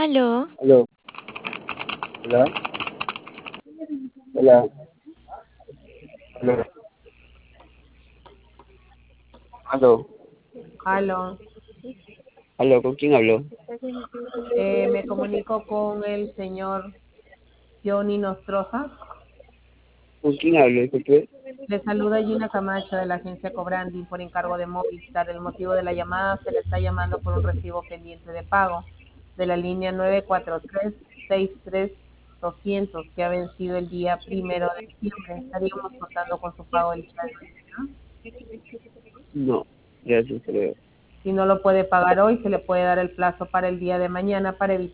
Aló, Aló, hola, hola, aló, aló, Aló, aló, ¿con quién hablo? me comunico con el señor Johnny Nostroza. ¿Con quién hablo? Disculpe. Le saluda Gina Camacho de la agencia Cobranding por encargo de Movistar. El motivo de la llamada: se le está llamando por un recibo pendiente de pago de la línea 943-63-200 que ha vencido el día 1 de diciembre. Estaríamos contando con su pago el día de mañana. No, gracias, creo. Si no lo puede pagar hoy, se le puede dar el plazo para el día de mañana para evitar